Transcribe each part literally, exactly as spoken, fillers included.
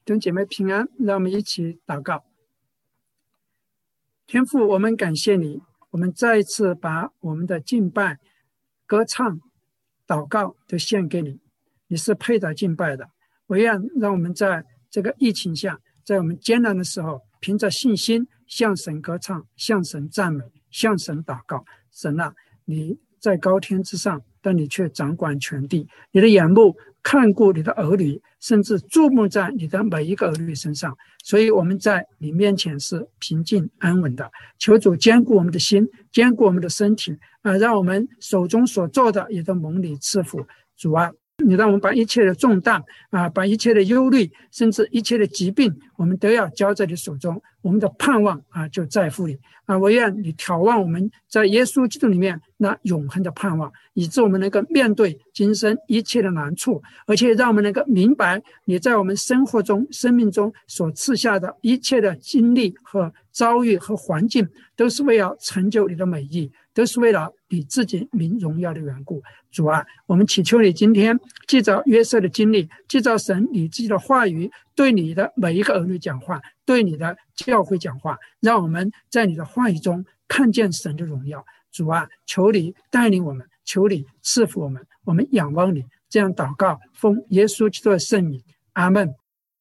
弟兄姐妹平安，让我们一起祷告。天父，我们感谢你，我们再一次把我们的敬拜、歌唱、祷告都献给你，你是配得敬拜的。唯愿让我们在这个疫情下，在我们艰难的时候，凭着信心向神歌唱，向神赞美，向神祷告。神啊，你在高天之上，但你却掌管全地，你的眼目看顾你的儿女，甚至注目在你的每一个儿女身上，所以我们在你面前是平静安稳的。求主坚固我们的心，坚固我们的身体啊，让我们手中所做的也都蒙你赐福。主啊，你让我们把一切的重担啊，把一切的忧虑，甚至一切的疾病，我们都要交在你手中。我们的盼望啊，就在乎你啊！我愿你眺望我们在耶稣基督里面那永恒的盼望，以致我们能够面对今生一切的难处，而且让我们能够明白你在我们生活中、生命中所赐下的一切的经历和遭遇和环境，都是为了成就你的美意，都是为了你自己名荣耀的缘故。主啊，我们祈求你今天记着约瑟的经历，记着神你自己的话语，对你的每一个儿女讲话，对你的教会讲话，让我们在你的话语中看见神的荣耀。主啊，求你带领我们，求你赐福我们，我们仰望你。这样祷告，奉耶稣基督的圣名，阿们。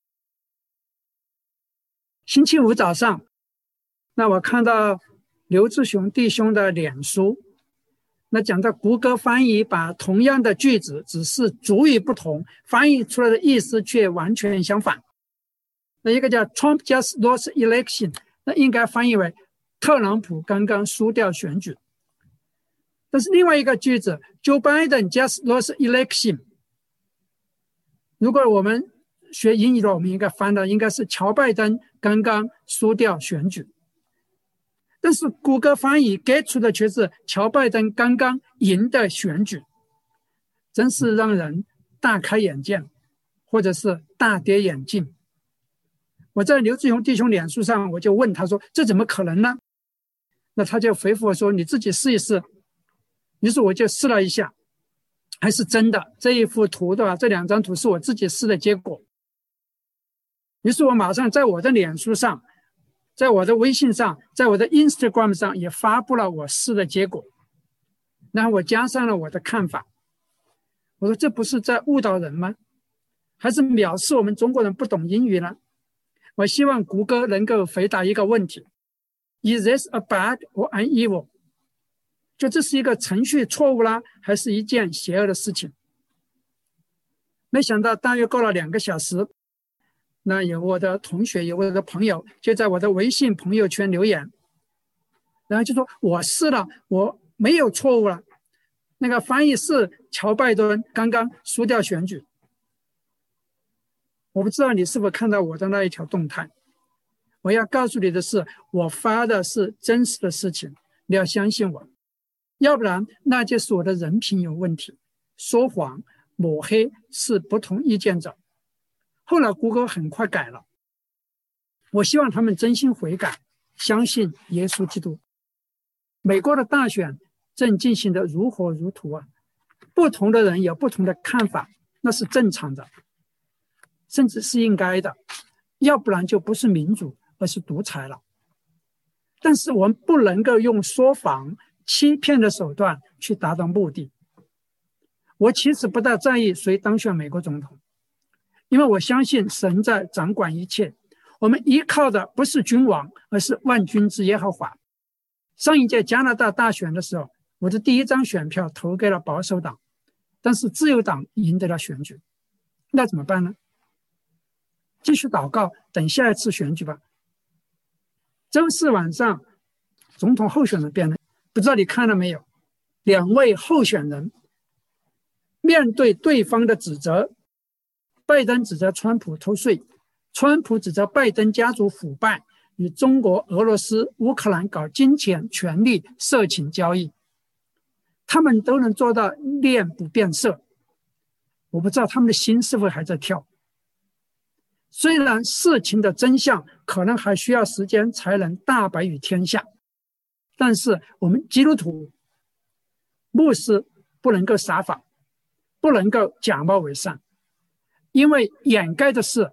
星期五早上，那我看到刘志雄弟兄的脸书，那讲到谷歌翻译把同样的句子，只是主语不同，翻译出来的意思却完全相反。那一个叫 Trump just lost election， 那应该翻译为特朗普刚刚输掉选举。但是另外一个句子 Joe Biden just lost election， 如果我们学英语的，我们应该翻的应该是乔拜登刚刚输掉选举。但是谷歌翻译给出的却是乔拜登刚刚赢的选举，真是让人大开眼界，或者是大跌眼镜。我在刘志雄弟兄脸书上，我就问他说：“这怎么可能呢？”那他就回复我说：“你自己试一试。”于是我就试了一下，还是真的。这一幅图的话，这两张图是我自己试的结果。于是我马上在我的脸书上，在我的微信上，在我的 Instagram 上也发布了我试的结果，然后我加上了我的看法。我说这不是在误导人吗？还是藐视我们中国人不懂英语呢？我希望谷歌能够回答一个问题 ：Is this a bug or an evil？ 就这是一个程序错误啦，还是一件邪恶的事情？没想到大约过了两个小时，那有我的同学，有我的朋友就在我的微信朋友圈留言，然后就说我试了，我没有错误了，那个翻译是乔拜登刚刚输掉选举。我不知道你是否看到我的那一条动态，我要告诉你的是，我发的是真实的事情，你要相信我，要不然那就是我的人品有问题，说谎抹黑是不同意见者。后来谷歌很快改了，我希望他们真心悔改，相信耶稣基督。美国的大选正进行得如火如荼啊，不同的人有不同的看法，那是正常的，甚至是应该的，要不然就不是民主，而是独裁了。但是我们不能够用说谎、欺骗的手段去达到目的。我其实不大在意谁当选美国总统，因为我相信神在掌管一切，我们依靠的不是君王，而是万军之耶和华。上一届加拿大大选的时候，我的第一张选票投给了保守党，但是自由党赢得了选举，那怎么办呢？继续祷告，等下一次选举吧。周四晚上，总统候选人辩论，不知道你看了没有？两位候选人面对对方的指责，拜登指责川普偷税，川普指责拜登家族腐败，与中国、俄罗斯、乌克兰搞金钱、权力、色情交易，他们都能做到脸不变色。我不知道他们的心是否还在跳。虽然事情的真相可能还需要时间才能大白于天下，但是我们基督徒牧师不能够撒谎，不能够假冒伪善，因为掩盖的事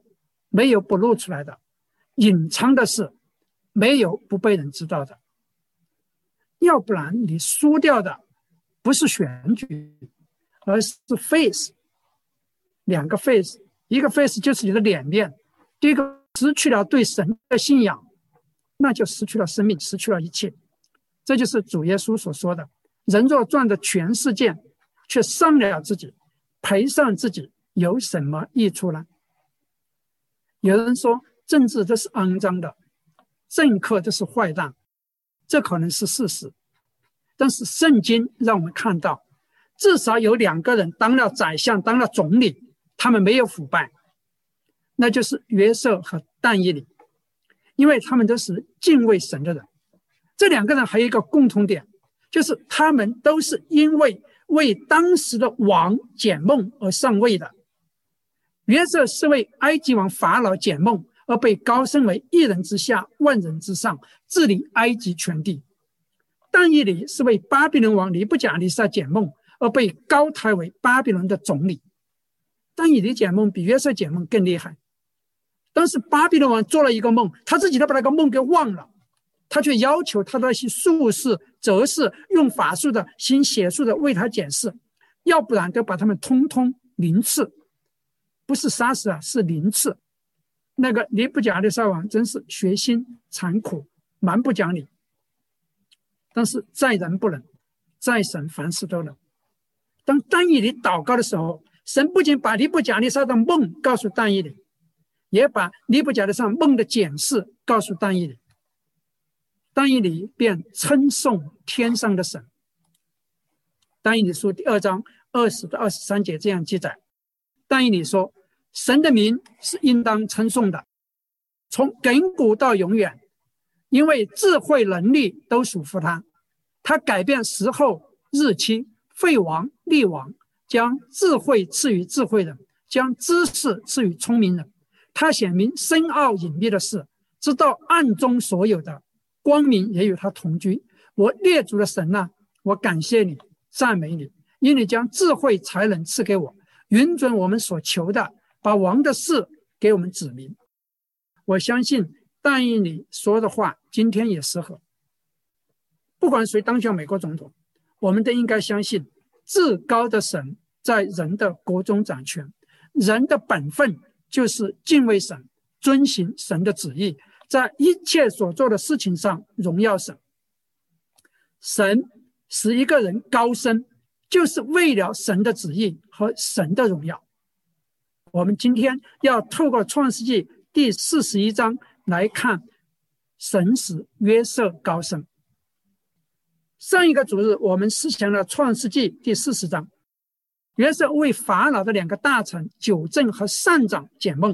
没有不露出来的，隐藏的事没有不被人知道的。要不然你输掉的不是选举，而是 face， 两个 face， 一个 face 就是你的脸面，第一个失去了对神的信仰，那就失去了生命，失去了一切。这就是主耶稣所说的，人若赚得全世界，却伤了自己，赔上自己，有什么益处呢？有人说政治这是肮脏的，政客这是坏蛋，这可能是事实，但是圣经让我们看到，至少有两个人当了宰相，当了总理，他们没有腐败，那就是约瑟和但以理，因为他们都是敬畏神的人。这两个人还有一个共同点，就是他们都是因为为当时的王解梦而上位的。约瑟是为埃及王法老解梦而被高升为一人之下万人之上，治理埃及全地。但以理是为巴比伦王尼布甲尼撒解梦而被高抬为巴比伦的总理。但以理解梦比约瑟解梦更厉害。当时巴比伦王做了一个梦，他自己都把那个梦给忘了，他却要求他的那些术士、哲士用法术的、行邪术的为他解释，要不然就把他们通通凌迟，不是杀死啊，是凌迟。那个尼布甲尼撒王真是血腥残酷，蛮不讲理。但是在人不能，在神凡事都能。当但以理祷告的时候，神不仅把尼布甲尼撒的梦告诉但以理，也把尼布甲尼撒梦的解释告诉但以理。但以理便称颂天上的神。但以理书第二章二十到二十三节这样记载，但以理说，神的名是应当称颂的，从亘古到永远，因为智慧能力都属乎他。他改变时候日期，废王立王，将智慧赐予智慧人，将知识赐予聪明人。他显明深奥隐秘的事，知道暗中所有的，光明也与他同居。我列祖的神啊，我感谢你，赞美你，因你将智慧才能赐给我，允准我们所求的，把王的事给我们指明。我相信但以理说的话今天也适合。不管谁当选美国总统，我们都应该相信至高的神在人的国中掌权，人的本分就是敬畏神，遵行神的旨意，在一切所做的事情上荣耀神。神使一个人高升，就是为了神的旨意和神的荣耀。我们今天要透过创世纪第四十一章来看神使约瑟高升。上一个主日我们思想了创世纪第四十章，约瑟为法老的两个大臣九正和善长解梦。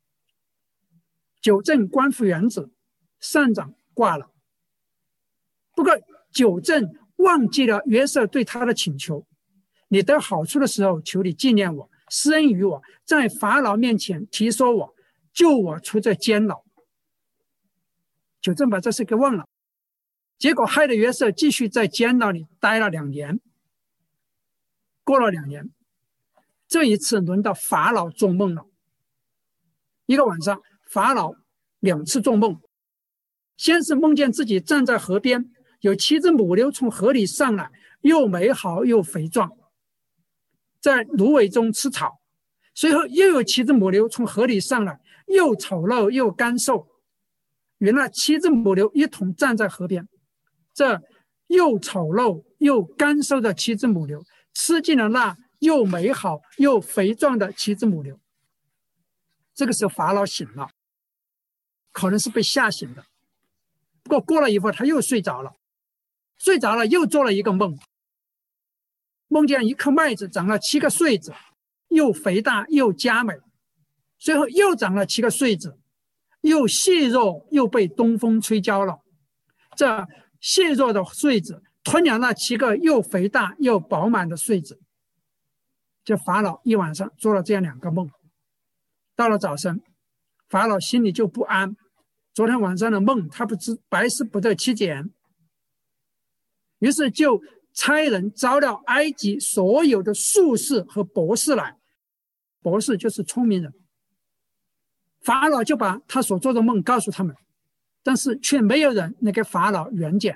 九正官复原职，善长挂了。不过九正忘记了约瑟对他的请求，你得好处的时候，求你纪念我，施恩于我，在法老面前提说我，救我出这监牢。九正把这事给忘了，结果害得约瑟继续在监牢里待了两年。过了两年，这一次轮到法老做梦了。一个晚上，法老两次做梦，先是梦见自己站在河边，有七只母牛从河里上来，又美好又肥壮，在芦苇中吃草。随后又有七只母牛从河里上来，又丑陋又干瘦。原来七只母牛一同站在河边，这又丑陋又干瘦的七只母牛吃尽了那又美好又肥壮的七只母牛。这个时候法老醒了，可能是被吓醒的。不过过了一会儿他又睡着了，睡着了又做了一个梦，梦见一颗麦子长了七个穗子，又肥大又佳美。随后又长了七个穗子，又细弱又被东风吹焦了。这细弱的穗子吞了那七个又肥大又饱满的穗子。这法老一晚上做了这样两个梦。到了早晨，法老心里就不安，昨天晚上的梦他不知百思不得其解，于是就差人招了埃及所有的术士和博士来。博士就是聪明人， 法老就把他所做的梦告诉他们，但是却没有人能给法老圆解。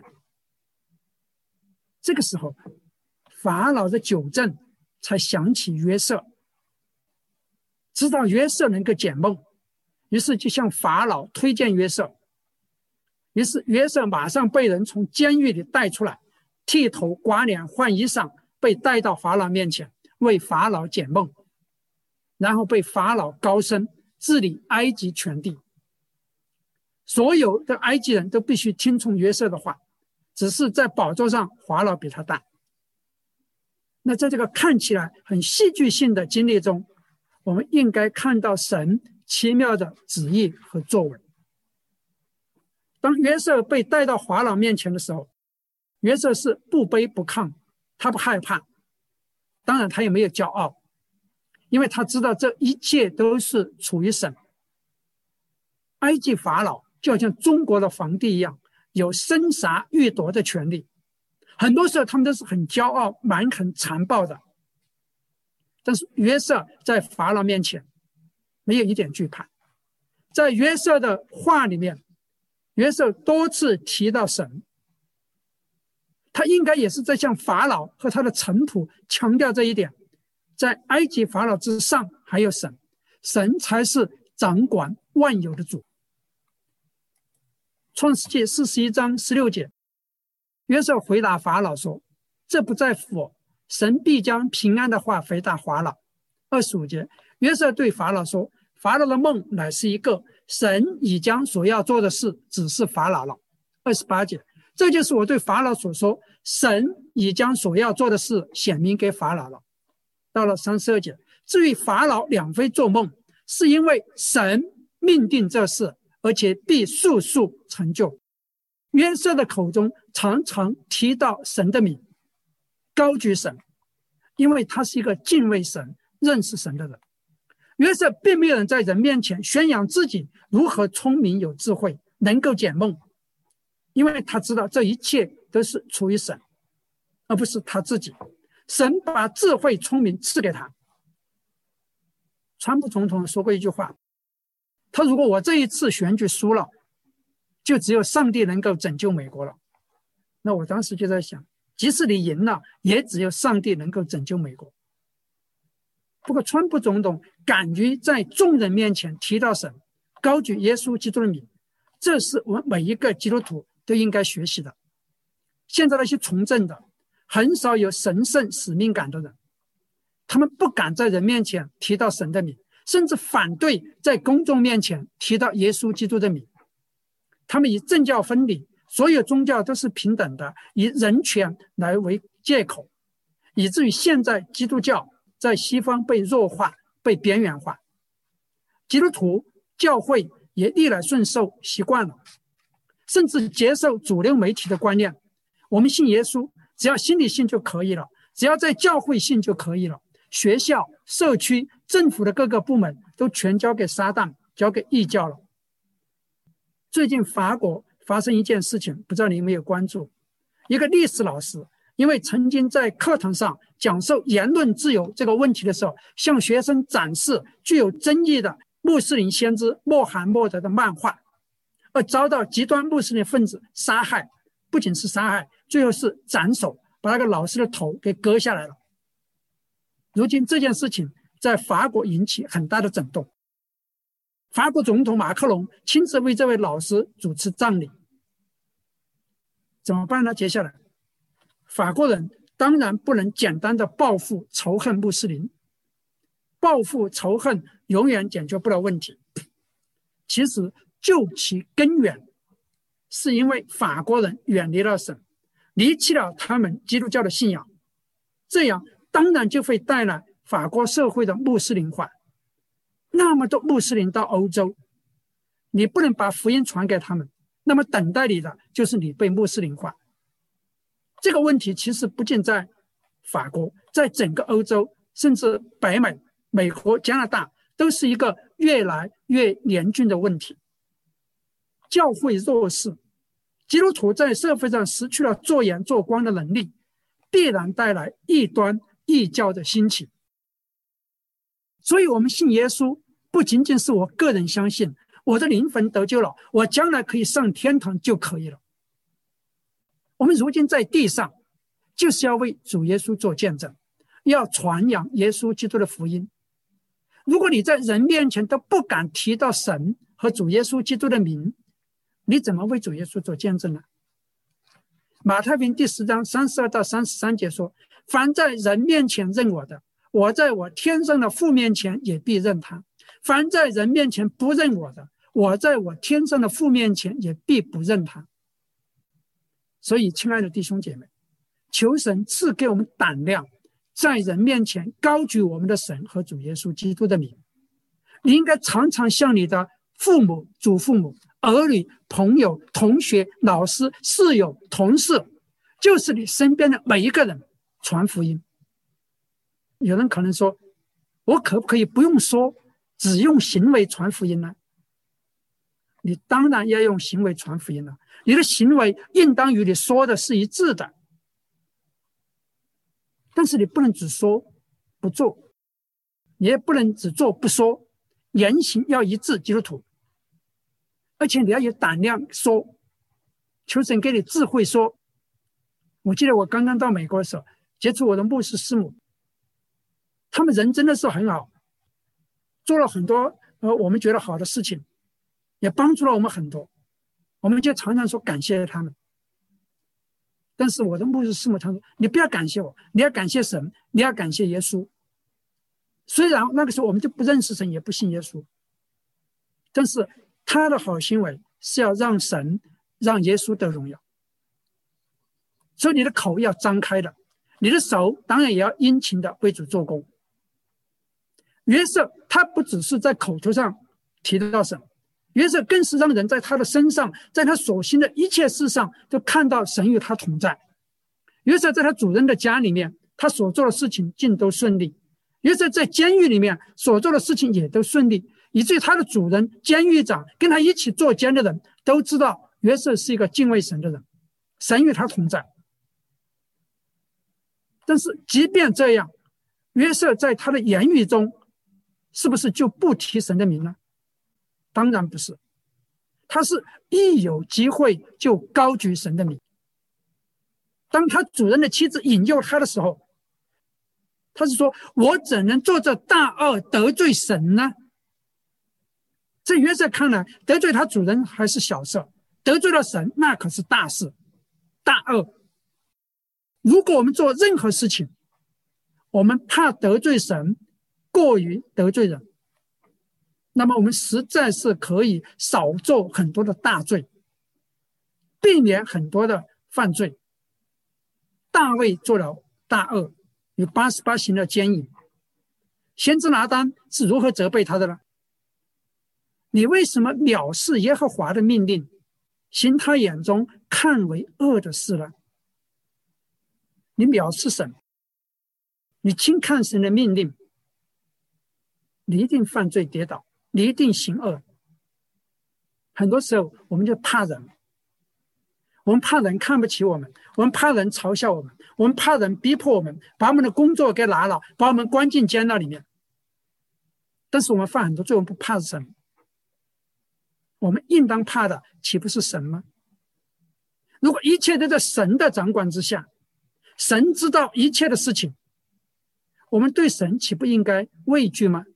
这个时候，法老的九正才想起约瑟，知道约瑟能够解梦，于是就向法老推荐约瑟。于是约瑟马上被人从监狱里带出来，剃头刮脸换衣裳，被带到法老面前，为法老解梦，然后被法老高升，治理埃及全地。所有的埃及人都必须听从约瑟的话，只是在宝座上法老比他大。那在这个看起来很戏剧性的经历中，我们应该看到神奇妙的旨意和作为。当约瑟被带到法老面前的时候，约瑟是不卑不亢，他不害怕，当然他也没有骄傲，因为他知道这一切都是出于神。埃及法老就好像中国的皇帝一样，有生杀予夺的权利，很多时候他们都是很骄傲、蛮横、残暴的。但是约瑟在法老面前没有一点惧怕。在约瑟的话里面，约瑟多次提到神，他应该也是在向法老和他的臣仆强调这一点，在埃及法老之上还有神，神才是掌管万有的主。创世纪四十一章十六节，约瑟回答法老说：这不在乎我，神必将平安的话回答法老。二十五节，约瑟对法老说：法老的梦乃是一个，神已将所要做的事指示法老了。二十八节，这就是我对法老所说，神已将所要做的事显明给法老了。到了三十二节，至于法老两非做梦，是因为神命定这事，而且必速速成就。约瑟的口中常常提到神的名，高举神，因为他是一个敬畏神、认识神的人。约瑟并没有人在人面前宣扬自己如何聪明有智慧，能够解梦，因为他知道这一切都是出于神，而不是他自己。神把智慧聪明赐给他。川普总统说过一句话，他如果我这一次选举输了，就只有上帝能够拯救美国了。那我当时就在想，即使你赢了，也只有上帝能够拯救美国。不过川普总统敢于在众人面前提到神，高举耶稣基督的名，这是我们每一个基督徒都应该学习的。现在那些从政的很少有神圣使命感的人，他们不敢在人面前提到神的名，甚至反对在公众面前提到耶稣基督的名。他们以政教分离，所有宗教都是平等的，以人权来为借口，以至于现在基督教在西方被弱化、被边缘化。基督徒教会也逆来顺受习惯了，甚至接受主流媒体的观念，我们信耶稣，只要心里信就可以了，只要在教会信就可以了，学校、社区、政府的各个部门都全交给撒旦，交给异教了。最近法国发生一件事情，不知道你有没有关注。一个历史老师因为曾经在课堂上讲授言论自由这个问题的时候，向学生展示具有争议的穆斯林先知穆罕默德的漫画，而遭到极端穆斯林分子杀害，不仅是杀害，最后是斩首，把那个老师的头给割下来了。如今这件事情在法国引起很大的震动，法国总统马克龙亲自为这位老师主持葬礼。怎么办呢？接下来法国人当然不能简单的报复仇恨穆斯林，报复仇恨永远解决不了问题。其实究其根源，是因为法国人远离了神，离弃了他们基督教的信仰，这样当然就会带来法国社会的穆斯林化。那么多穆斯林到欧洲，你不能把福音传给他们，那么等待你的就是你被穆斯林化。这个问题其实不仅在法国，在整个欧洲，甚至北美、美国、加拿大，都是一个越来越严峻的问题。教会弱势，基督徒在社会上失去了做盐做光的能力，必然带来异端异教的兴起。所以我们信耶稣， 不仅仅是我个人相信，我的灵魂得救了，我将来可以上天堂就可以了。我们如今在地上，就是要为主耶稣做见证，要传扬耶稣基督的福音。如果你在人面前都不敢提到神和主耶稣基督的名，你怎么为主耶稣做见证呢？马太福音第十章三十二到三十三节说，凡在人面前认我的，我在我天上的父面前也必认他；凡在人面前不认我的，我在我天上的父面前也必不认他。所以亲爱的弟兄姐妹，求神赐给我们胆量，在人面前高举我们的神和主耶稣基督的名。你应该常常向你的父母、祖父母、儿女、朋友、同学、老师、室友、同事，就是你身边的每一个人传福音。有人可能说，我可不可以不用说，只用行为传福音呢？你当然要用行为传福音了，你的行为应当与你说的是一致的。但是你不能只说不做，你也不能只做不说，言行要一致，基督徒。而且你要有胆量说，求神给你智慧说。我记得我刚刚到美国的时候，接触我的牧师师母，他们人真的是很好，做了很多呃我们觉得好的事情，也帮助了我们很多，我们就常常说感谢他们。但是我的牧师师母他说，你不要感谢我，你要感谢神，你要感谢耶稣。虽然那个时候我们就不认识神，也不信耶稣，但是他的好行为是要让神让耶稣得荣耀。所以你的口要张开的，你的手当然也要殷勤的为主做工。约瑟他不只是在口头上提到神，约瑟更是让人在他的身上，在他所行的一切事上都看到神与他同在。约瑟在他主人的家里面，他所做的事情尽都顺利。约瑟在监狱里面所做的事情也都顺利，以至于他的主人、监狱长跟他一起做监的人都知道约瑟是一个敬畏神的人，神与他同在。但是即便这样，约瑟在他的言语中是不是就不提神的名呢？当然不是，他是一有机会就高举神的名。当他主人的妻子引诱他的时候，他是说，我怎能做这大恶得罪神呢？在约瑟看来，得罪他主人还是小事，得罪了神那可是大事大恶。如果我们做任何事情，我们怕得罪神过于得罪人，那么我们实在是可以少做很多的大罪，避免很多的犯罪。大卫做了大恶，有八十八行的奸淫。先知拿单是如何责备他的呢？你为什么藐视耶和华的命令，行他眼中看为恶的事呢？你藐视神，你轻看神的命令，你一定犯罪跌倒，你一定行恶。很多时候我们就怕人，我们怕人看不起我们，我们怕人嘲笑我们，我们怕人逼迫我们，把我们的工作给拿了，把我们关进监牢里面。但是我们犯很多罪，我们不怕神，我们应当怕的岂不是神吗？如果一切都在神的掌管之下，神知道一切的事情，我们对神岂不应该畏惧吗？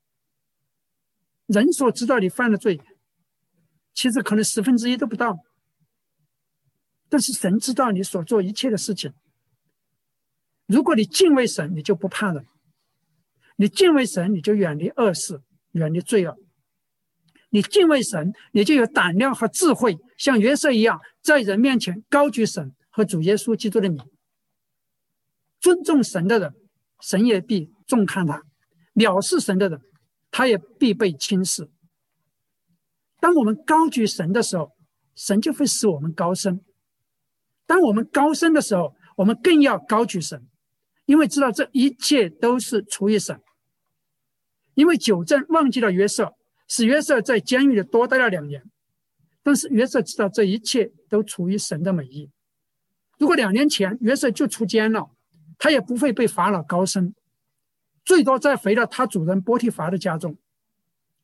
人所知道你犯的罪，其实可能十分之一都不到，但是神知道你所做一切的事情。如果你敬畏神，你就不怕人；你敬畏神，你就远离恶事，远离罪恶；你敬畏神，你就有胆量和智慧，像约瑟一样，在人面前高举神和主耶稣基督的名。尊重神的人，神也必重看他；藐视神的人，他也必被轻视。当我们高举神的时候，神就会使我们高升；当我们高升的时候，我们更要高举神，因为知道这一切都是出于神。因为九正忘记了约瑟，使约瑟在监狱里多待了两年，但是约瑟知道这一切都出于神的美意。如果两年前约瑟就出监了，他也不会被法老高升，最多再回到他主人波提乏的家中。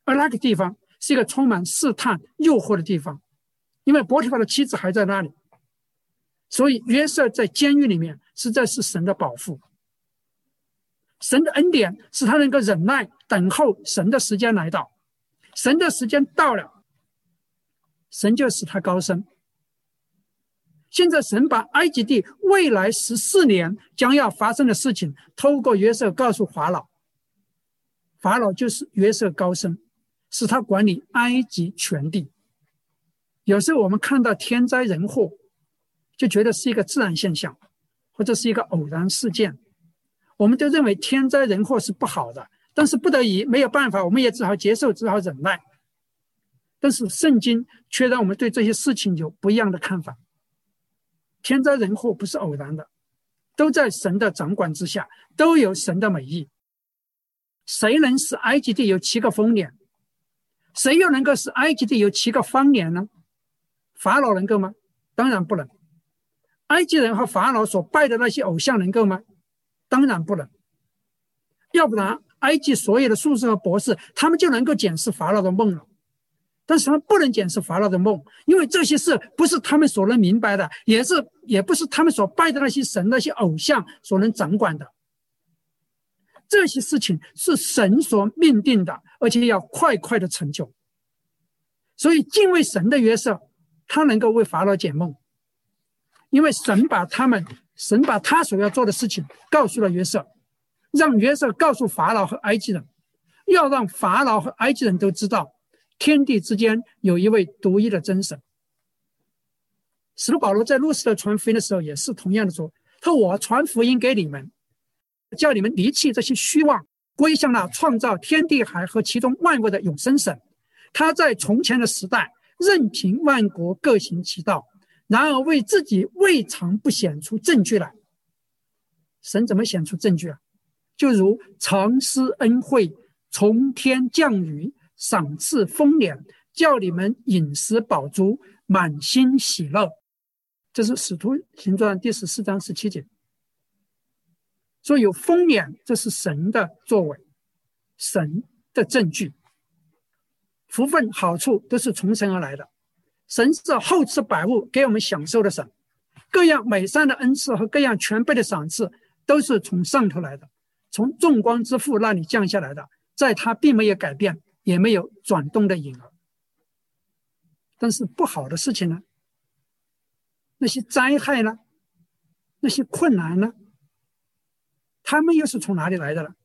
而那个地方是一个充满试探、诱惑的地方，因为波提乏的妻子还在那里，所以约瑟在监狱里面实在是神的保护。神的恩典使他能够忍耐等候神的时间来到，神的时间到了，神就使他高升。现在神把埃及地未来十四年将要发生的事情透过约瑟告诉法老，法老就是约瑟高升，使他管理埃及全地。有时候我们看到天灾人祸就觉得是一个自然现象，或者是一个偶然事件，我们都认为天灾人祸是不好的，但是不得已没有办法，我们也只好接受，只好忍耐。但是圣经却让我们对这些事情有不一样的看法。天灾人祸不是偶然的，都在神的掌管之下，都有神的美意。谁能使埃及地有七个丰年？谁又能够使埃及地有七个方年呢？法老能够吗？当然不能。埃及人和法老所拜的那些偶像能够吗？当然不能。要不然埃及所有的术士和博士，他们就能够检视法老的梦了。但是他们不能检视法老的梦，因为这些事不是他们所能明白的，也是也不是他们所拜的那些神、那些偶像所能掌管的。这些事情是神所命定的，而且要快快的成就。所以敬畏神的约瑟，他能够为法老解梦，因为神把他们神把他所要做的事情告诉了约瑟，让约瑟告诉法老和埃及人，要让法老和埃及人都知道天地之间有一位独一的真神。使徒保罗在路斯德传福音的时候也是同样的说，他说我传福音给你们，叫你们离弃这些虚妄，归向那创造天地海和其中万物的永生神。他在从前的时代任凭万国各行其道，然而为自己未尝不显出证据来。神怎么显出证据啊？就如常施恩惠，从天降雨，赏赐丰年，叫你们饮食饱足，满心喜乐。这是使徒行传第十四章十七节。所以有丰年，这是神的作为，神的证据。福分好处都是从神而来的，神是厚赐百物给我们享受的神，各样美善的恩赐和各样全备的赏赐都是从上头来的，从众光之父那里降下来的，在他并没有改变，也没有转动的影儿。但是不好的事情呢？那些灾害呢？那些困难呢？他们又是从哪里来的呢？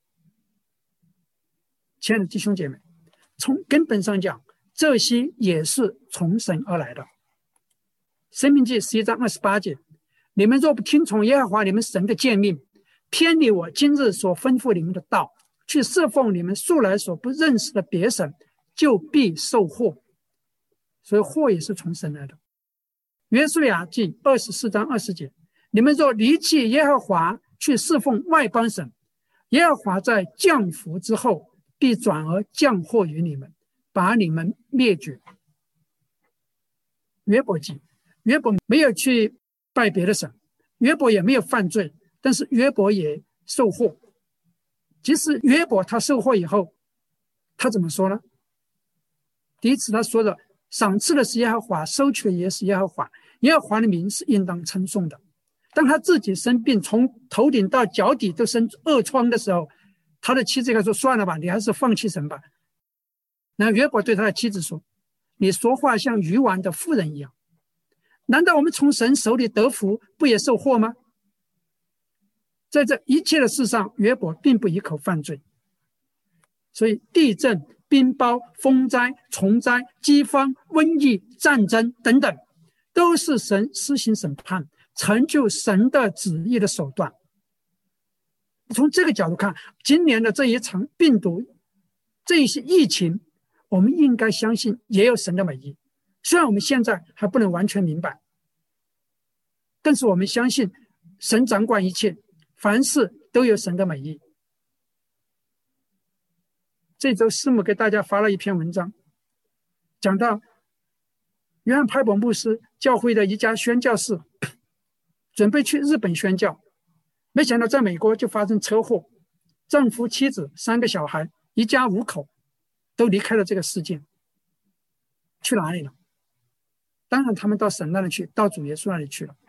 亲爱的弟兄姐妹，从根本上讲，这些也是从神而来的。申命记十一章二十八节，你们若不听从耶和华你们神的诫命，偏离我今日所吩咐你们的道，去侍奉你们素来所不认识的别神，就必受祸。所以祸也是从神来的。约书亚记二十四章二十节，你们若离弃耶和华，去侍奉外邦神，耶和华在降福之后，必转而降祸于你们，把你们灭绝。约伯记，约伯没有去拜别的神，约伯也没有犯罪，但是约伯也受祸。即使约伯他受祸以后，他怎么说呢？第一次他说的，赏赐的是耶和华，收取的也是耶和华，耶和华的名是应当称颂的。当他自己生病，从头顶到脚底都生恶疮的时候，他的妻子跟他说，算了吧，你还是放弃神吧。然后约伯对他的妻子说，你说话像愚顽的妇人一样，难道我们从神手里得福，不也受祸吗？在这一切的事上，约伯并不一口犯罪。所以地震、冰雹、风灾、虫灾、饥荒、瘟疫、战争等等，都是神施行审判，成就神的旨意的手段。从这个角度看，今年的这一场病毒，这一些疫情，我们应该相信也有神的美意。虽然我们现在还不能完全明白，但是我们相信神掌管一切，凡事都有神的美意。这周师母给大家发了一篇文章，讲到约翰派伯牧师教会的一家宣教士准备去日本宣教，没想到在美国就发生车祸，丈夫妻子三个小孩一家五口都离开了这个世界，去哪里了？当然他们到神那里去，到主耶稣那里去了。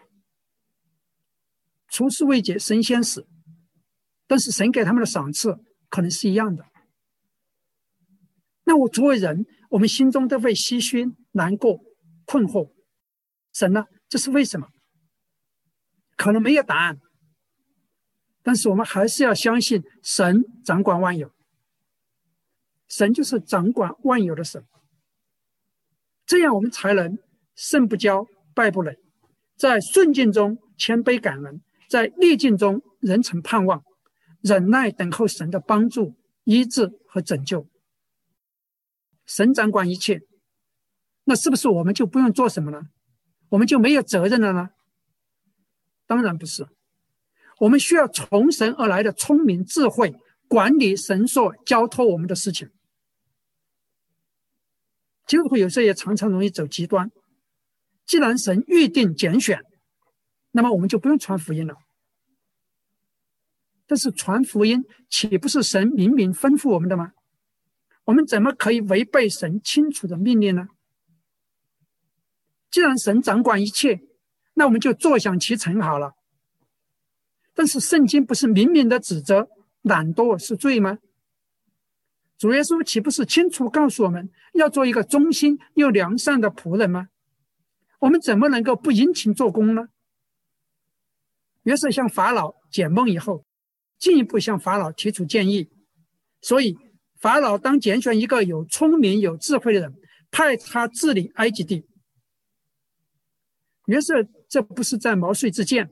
出师未捷身先死，但是神给他们的赏赐可能是一样的。那我作为人，我们心中都会唏嘘、难过、困惑。神呢？这是为什么？可能没有答案，但是我们还是要相信神掌管万有，神就是掌管万有的神。这样我们才能胜不骄，败不馁，在顺境中谦卑感恩，在逆境中仍存盼望，忍耐等候神的帮助、医治和拯救。神掌管一切，那是不是我们就不用做什么呢？我们就没有责任了呢？当然不是，我们需要从神而来的聪明智慧，管理神所交托我们的事情。基督徒有时候也常常容易走极端，既然神预定拣选，那么我们就不用传福音了。但是传福音岂不是神明明吩咐我们的吗？我们怎么可以违背神清楚的命令呢？既然神掌管一切，那我们就坐享其成好了。但是圣经不是明明的指责懒惰是罪吗？主耶稣岂不是清楚告诉我们要做一个忠心又良善的仆人吗？我们怎么能够不殷勤做工呢？约瑟向法老解梦以后，进一步向法老提出建议，所以法老当拣选一个有聪明有智慧的人，派他治理埃及地。约瑟这不是在毛遂自荐，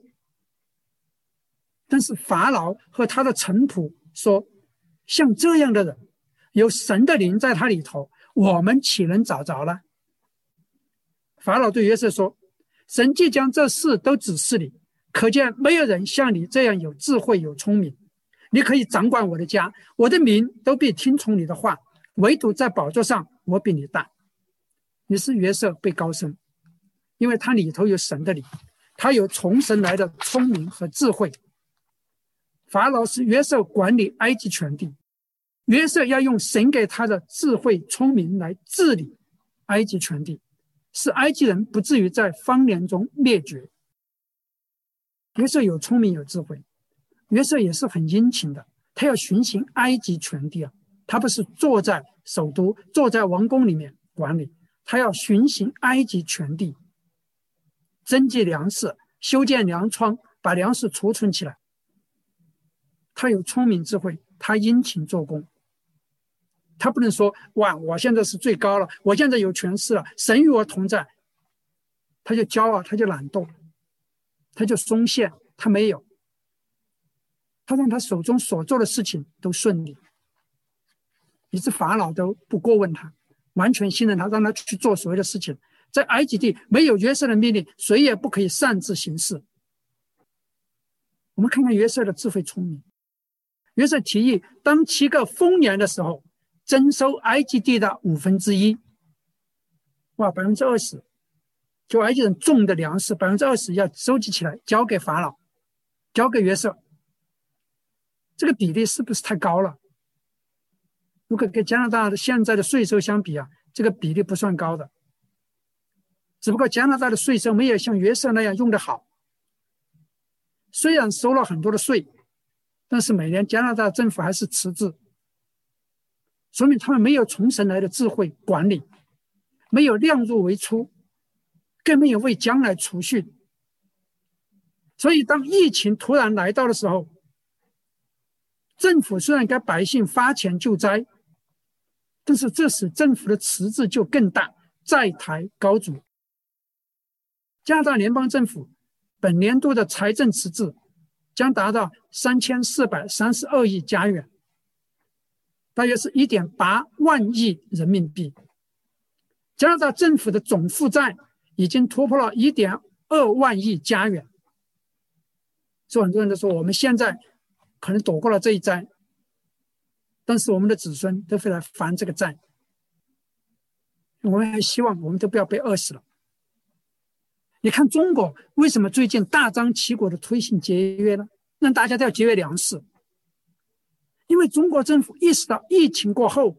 但是法老和他的臣仆说，像这样的人，有神的灵在他里头，我们岂能找着呢？法老对约瑟说，神既将这事都指示你，可见没有人像你这样有智慧有聪明，你可以掌管我的家，我的民都必听从你的话，唯独在宝座上我比你大。于是约瑟被高升，因为他里头有神的灵，他有从神来的聪明和智慧。法老使约瑟管理埃及全地，约瑟要用神给他的智慧聪明来治理埃及全地，使埃及人不至于在荒年中灭绝。约瑟有聪明有智慧，约瑟也是很殷勤的，他要巡行埃及全地啊，他不是坐在首都坐在王宫里面管理，他要巡行埃及全地，征集粮食，修建粮仓，把粮食储存起来。他有聪明智慧，他殷勤做工。他不能说，哇，我现在是最高了，我现在有权势了，神与我同在，他就骄傲，他就懒惰，他就松懈，他没有，他让他手中所做的事情都顺利，以致法老都不过问他，完全信任他，让他去做所有的事情。在埃及地没有约瑟的命令，谁也不可以擅自行事。我们看看约瑟的智慧聪明。约瑟提议，当七个丰年的时候，征收埃及地的五分之一，哇，百分之二十，就埃及人种的粮食百分之二十要收集起来，交给法老，交给约瑟。这个比例是不是太高了？如果跟加拿大的现在的税收相比啊，这个比例不算高的。只不过加拿大的税收没有像约瑟那样用得好，虽然收了很多的税，但是每年加拿大政府还是赤字，说明他们没有从神来的智慧管理，没有量入为出，更没有为将来储蓄。所以当疫情突然来到的时候，政府虽然给百姓发钱救灾，但是这使政府的赤字就更大，债台高筑。加拿大联邦政府本年度的财政赤字将达到三千四百三十二亿加元，大约是 一点八万亿人民币。加拿大政府的总负债已经突破了 一点二万亿加元。所以很多人都说，我们现在可能躲过了这一灾，但是我们的子孙都会来还这个债。我们还希望我们都不要被饿死了。你看中国为什么最近大张旗鼓的推行节约呢？让大家都要节约粮食。因为中国政府意识到疫情过后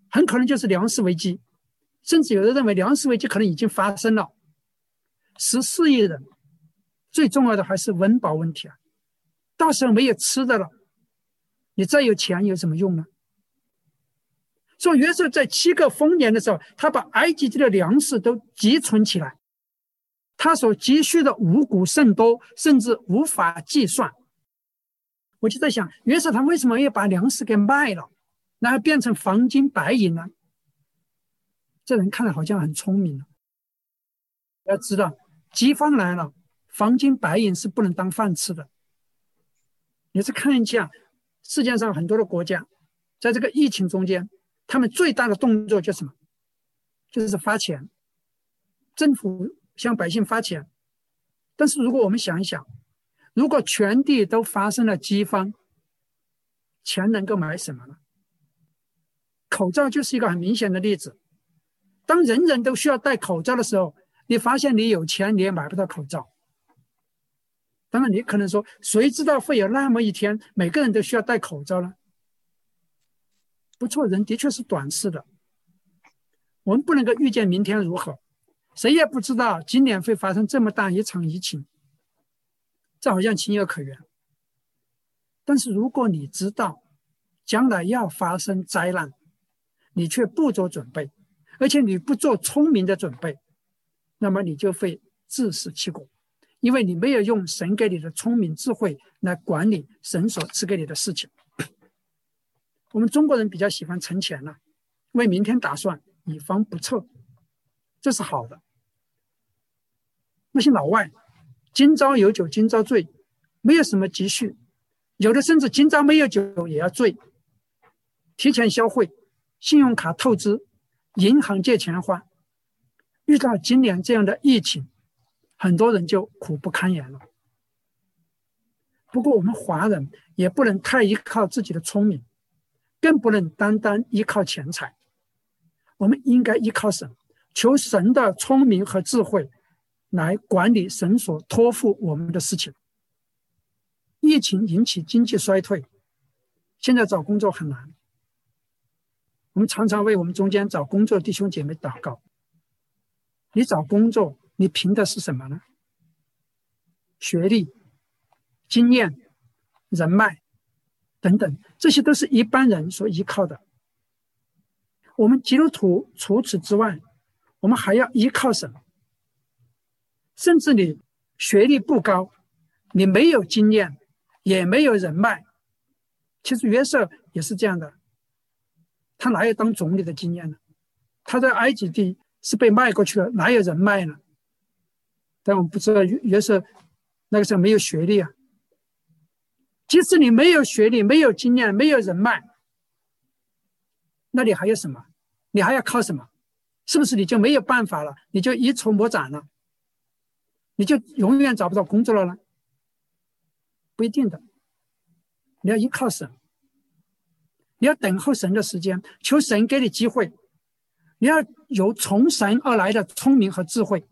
很可能就是粮食危机，甚至有人认为粮食危机可能已经发生了。十四亿人，最重要的还是温饱问题啊！到时候没有吃的了，你再有钱有什么用呢？所以约瑟在七个丰年的时候，他把埃及地的粮食都积存起来，他所积蓄的五谷甚多，甚至无法计算。我就在想，约瑟他为什么要把粮食给卖了，然后变成黄金白银呢？这人看来好像很聪明。要知道，饥荒来了，黄金白银是不能当饭吃的。你是看一下世界上很多的国家，在这个疫情中间，他们最大的动作就是什么？就是发钱，政府向百姓发钱。但是如果我们想一想，如果全地都发生了饥荒，钱能够买什么呢？口罩就是一个很明显的例子。当人人都需要戴口罩的时候，你发现你有钱你也买不到口罩。当然你可能说，谁知道会有那么一天每个人都需要戴口罩呢？不错，人的确是短视的，我们不能够预见明天如何，谁也不知道今年会发生这么大一场疫情，这好像情有可原。但是如果你知道将来要发生灾难，你却不做准备，而且你不做聪明的准备，那么你就会自食其果，因为你没有用神给你的聪明智慧来管理神所赐给你的事情。我们中国人比较喜欢存钱了，为明天打算，以防不测，这是好的。那些老外今朝有酒今朝醉，没有什么积蓄，有的甚至今朝没有酒也要醉，提前消费，信用卡透支，银行借钱花。遇到今年这样的疫情，很多人就苦不堪言了。不过我们华人也不能太依靠自己的聪明，更不能单单依靠钱财，我们应该依靠神，求神的聪明和智慧来管理神所托付我们的事情。疫情引起经济衰退，现在找工作很难。我们常常为我们中间找工作的弟兄姐妹祷告。你找工作，你凭的是什么呢？学历、经验、人脉等等，这些都是一般人所依靠的。我们基督徒除此之外，我们还要依靠神。甚至你学历不高，你没有经验，也没有人脉。其实约瑟也是这样的，他哪有当总理的经验呢？他在埃及地是被卖过去了，哪有人脉呢？但我们不知道约瑟那个时候没有学历啊。即使你没有学历，没有经验，没有人脉，那你还有什么？你还要靠什么？是不是你就没有办法了？你就一筹莫展了？你就永远找不到工作了呢？不一定的。你要依靠神，你要等候神的时间，求神给你机会，你要有从神而来的聪明和智慧。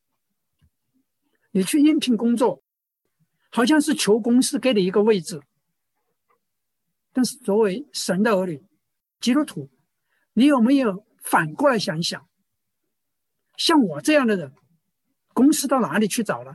你去应聘工作，好像是求公司给你一个位置，但是作为神的儿女，基督徒，你有没有反过来想一想，像我这样的人，公司到哪里去找呢？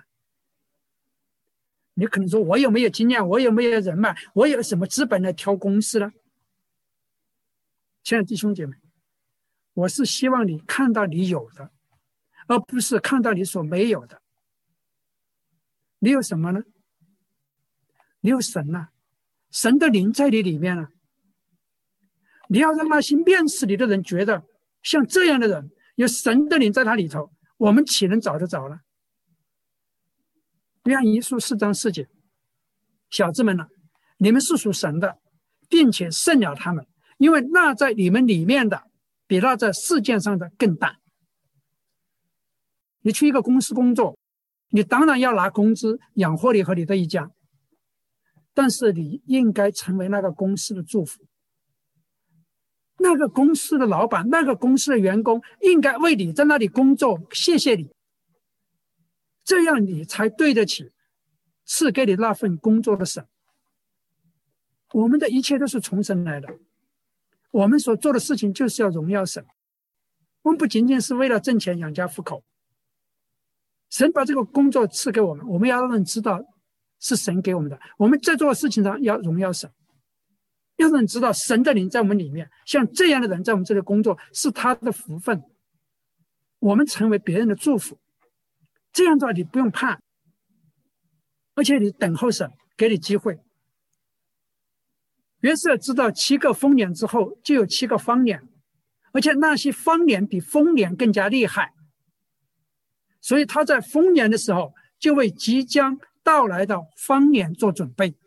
你可能说，我有没有经验，我有没有人脉，我有什么资本来挑公司呢？亲爱的弟兄姐妹，我是希望你看到你有的，而不是看到你所没有的。你有什么呢？你有神啊，神的灵在你里面啊。你要让那些面试你的人觉得，像这样的人有神的灵在他里头，我们岂能找得着呢？约翰一书四章四节，小子们啊，你们是属神的，并且胜了他们，因为那在你们里面的比那在世界上的更大。你去一个公司工作，你当然要拿工资养活你和你的一家，但是你应该成为那个公司的祝福。那个公司的老板，那个公司的员工应该为你在那里工作谢谢你，这样你才对得起赐给你那份工作的神。我们的一切都是从神来的， 我们所做的事情就是要荣耀神，我们不仅仅是为了挣钱养家糊口。神把这个工作赐给我们，我们要让人知道是神给我们的。我们在做的事情上要荣耀神，要让人知道神的灵在我们里面。像这样的人在我们这里工作是他的福分，我们成为别人的祝福。这样的话你不用怕，而且你等候神给你机会。约瑟知道七个丰年之后就有七个荒年，而且那些荒年比丰年更加厉害，所以他在丰年的时候就为即将到来的荒年做准备。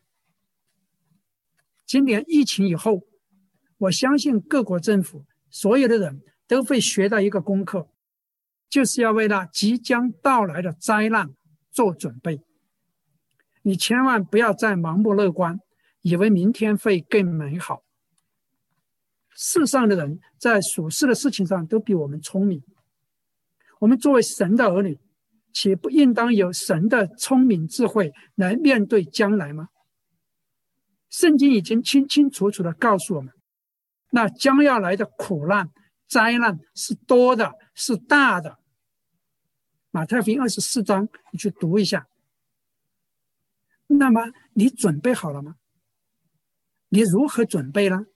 今年疫情以后，我相信各国政府所有的人都会学到一个功课，就是要为那即将到来的灾难做准备。你千万不要再盲目乐观，以为明天会更美好。世上的人在属世的事情上都比我们聪明，我们作为神的儿女，岂不应当有神的聪明智慧来面对将来吗？圣经已经清清楚楚地告诉我们，那将要来的苦难灾难是多的，是大的。马太福音二十四章你去读一下。那么你准备好了吗？你如何准备呢？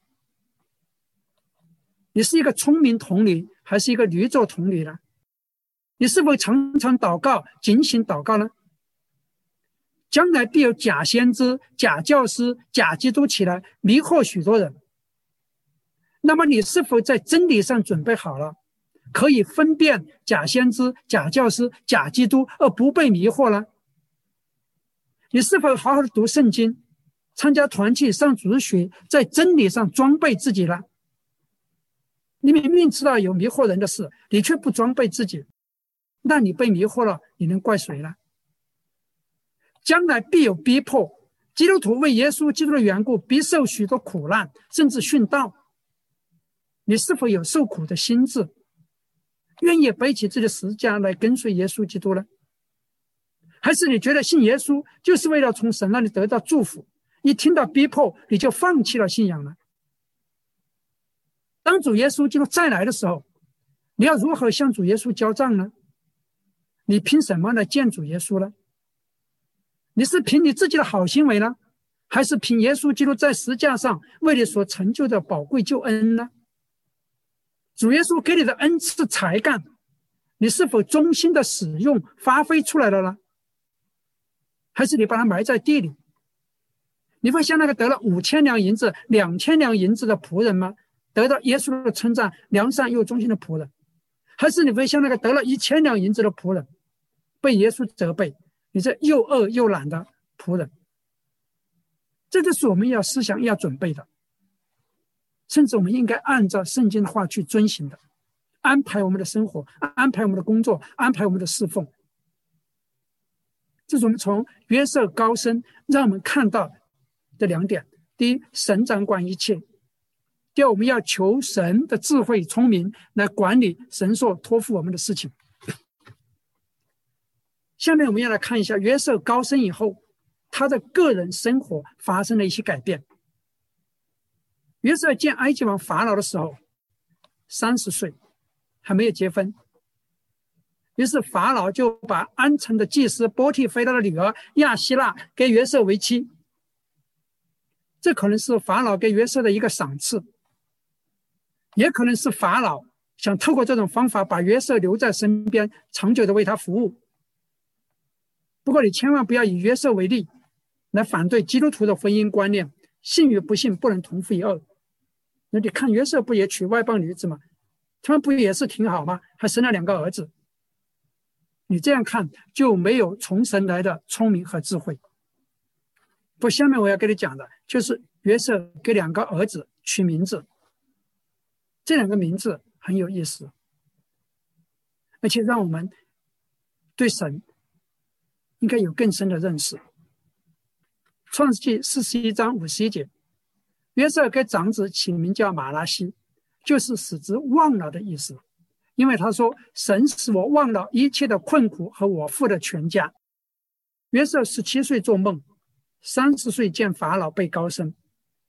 你是一个聪明童女还是一个驴作童女呢？你是否常常祷告警醒祷告呢？将来必有假先知假教师假基督起来迷惑许多人，那么你是否在真理上准备好了，可以分辨假先知假教师假基督而不被迷惑了？你是否好好的读圣经，参加团契上主日学，在真理上装备自己了？你明明知道有迷惑人的事，你却不装备自己，那你被迷惑了，你能怪谁呢？将来必有逼迫，基督徒为耶稣基督的缘故必受许多苦难，甚至殉道。你是否有受苦的心志，愿意背起自己的十字架来跟随耶稣基督呢？还是你觉得信耶稣就是为了从神那里得到祝福，一听到逼迫你就放弃了信仰呢？当主耶稣基督再来的时候，你要如何向主耶稣交账呢？你凭什么来见主耶稣呢？你是凭你自己的好行为呢，还是凭耶稣基督在十字架上为你所成就的宝贵救恩呢？主耶稣给你的恩赐才干，你是否忠心的使用发挥出来了呢？还是你把它埋在地里？你会像那个得了五千两银子两千两银子的仆人吗？得到耶稣的称赞，良善又忠心的仆人？还是你会像那个得了一千两银子的仆人，被耶稣责备，你这又恶又懒的仆人？这就是我们要思想要准备的，甚至我们应该按照圣经的话去遵行的，安排我们的生活，安排我们的工作，安排我们的侍奉。这是我们从约瑟高升让我们看到的两点：第一，神掌管一切；第二，我们要求神的智慧聪明来管理神所托付我们的事情。下面我们要来看一下约瑟高升以后他的个人生活发生了一些改变。约瑟见埃及王法老的时候三十岁，还没有结婚，于是法老就把安城的祭司波提菲拉的女儿亚希拉给约瑟为妻。这可能是法老给约瑟的一个赏赐，也可能是法老想透过这种方法把约瑟留在身边，长久的为他服务。不过你千万不要以约瑟为例来反对基督徒的婚姻观念，信与不信不能同负一二。那你看约瑟不也娶外邦女子吗？他们不也是挺好吗？还生了两个儿子。你这样看就没有从神来的聪明和智慧。不，下面我要跟你讲的就是约瑟给两个儿子取名字，这两个名字很有意思，而且让我们对神应该有更深的认识。创世纪四十一章五十一节，约瑟给长子起名叫马拉西，就是使之忘了的意思，因为他说神使我忘了一切的困苦和我父的全家。约瑟十七岁做梦，三十岁见法老被高升，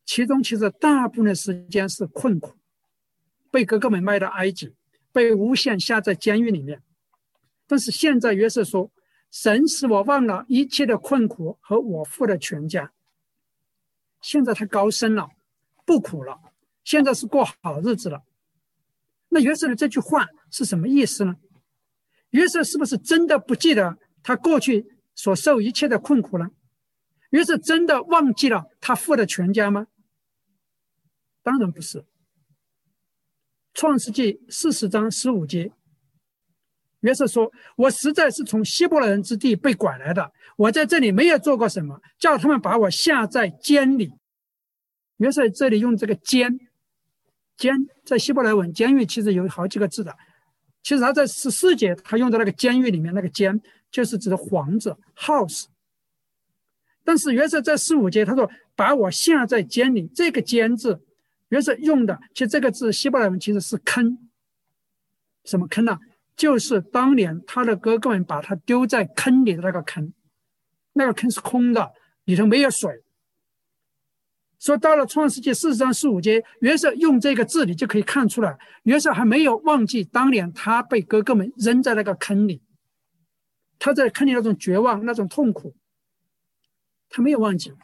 其中其实大部分的时间是困苦，被哥哥们卖到埃及，被诬陷下在监狱里面。但是现在约瑟说，神使我忘了一切的困苦和我父的全家。现在他高升了，不苦了，现在是过好日子了。那约瑟的这句话是什么意思呢？约瑟是不是真的不记得他过去所受一切的困苦了？约瑟真的忘记了他父的全家吗？当然不是。创世纪四十章十五节，约瑟说，我实在是从希伯来人之地被拐来的，我在这里没有做过什么，叫他们把我下在监里。约瑟这里用这个监，监在希伯来文监狱其实有好几个字的，其实他在十四节他用的那个监狱里面那个监就是指的房子 house， 但是约瑟在十五节他说把我下在监里，这个监字约瑟用的其实这个字希伯来文其实是坑。什么坑呢？就是当年他的哥哥们把他丢在坑里的那个坑，那个坑是空的，里头没有水。说到了创世纪四十章十五节，约瑟用这个字你就可以看出来，约瑟还没有忘记当年他被哥哥们扔在那个坑里，他在坑里那种绝望那种痛苦，他没有忘记。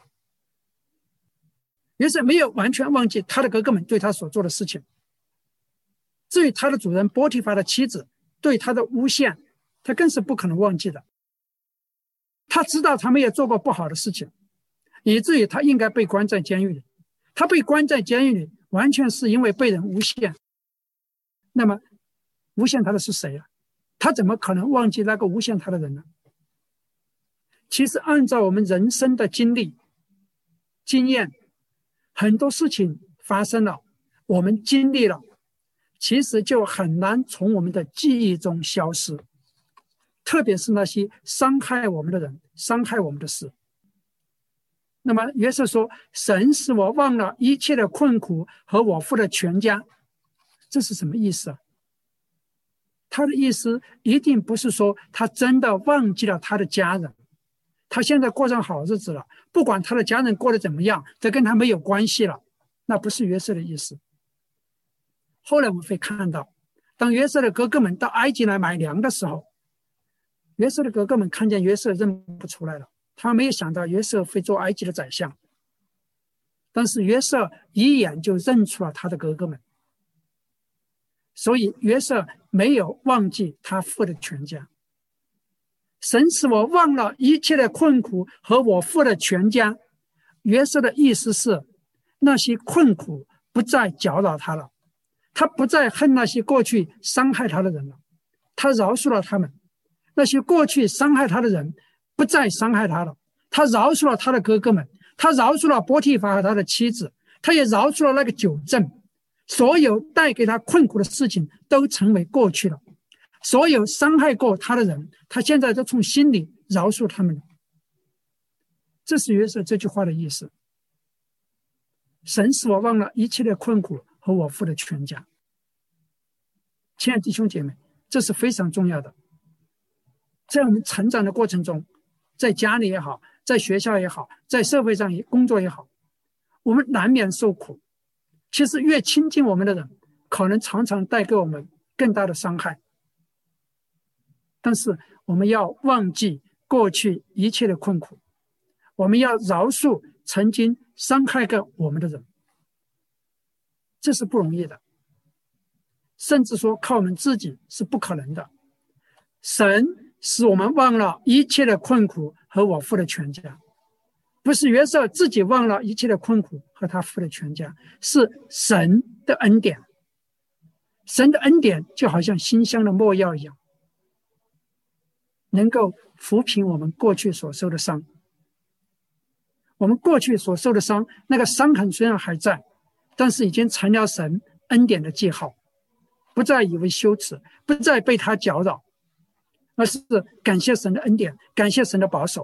约瑟没有完全忘记他的哥哥们对他所做的事情。至于他的主人波提乏的妻子对他的诬陷，他更是不可能忘记的。他知道他们也做过不好的事情，以至于他应该被关在监狱里。他被关在监狱里完全是因为被人诬陷。那么诬陷他的是谁啊？他怎么可能忘记那个诬陷他的人呢？其实按照我们人生的经历经验，很多事情发生了，我们经历了，其实就很难从我们的记忆中消失，特别是那些伤害我们的人，伤害我们的事。那么约瑟说，神使我忘了一切的困苦和我父的全家，这是什么意思啊？他的意思一定不是说他真的忘记了他的家人，他现在过上好日子了，不管他的家人过得怎么样，这跟他没有关系了，那不是约瑟的意思。后来我们会看到，当约瑟的哥哥们到埃及来买粮的时候，约瑟的哥哥们看见约瑟认不出来了，他们没有想到约瑟会做埃及的宰相，但是约瑟一眼就认出了他的哥哥们，所以约瑟没有忘记他父的全家。神使我忘了一切的困苦和我父的全家，约瑟的意思是那些困苦不再搅扰他了，他不再恨那些过去伤害他的人了，他饶恕了他们。那些过去伤害他的人不再伤害他了，他饶恕了他的哥哥们，他饶恕了波提乏和他的妻子，他也饶恕了那个酒政。所有带给他困苦的事情都成为过去了，所有伤害过他的人，他现在都从心里饶恕他们了。这是约瑟这句话的意思。神使我忘了一切的困苦和我父的全家。亲爱的弟兄姐妹，这是非常重要的。在我们成长的过程中，在家里也好，在学校也好，在社会上工作也好，我们难免受苦。其实越亲近我们的人，可能常常带给我们更大的伤害。但是我们要忘记过去一切的困苦，我们要饶恕曾经伤害过我们的人，这是不容易的，甚至说靠我们自己是不可能的。神使我们忘了一切的困苦和我父的全家，不是约瑟自己忘了一切的困苦和他父的全家，是神的恩典。神的恩典就好像馨香的没药一样，能够抚平我们过去所受的伤。我们过去所受的伤，那个伤痕虽然还在，但是已经成了神恩典的记号，不再以为羞耻，不再被他搅扰，而是感谢神的恩典，感谢神的保守。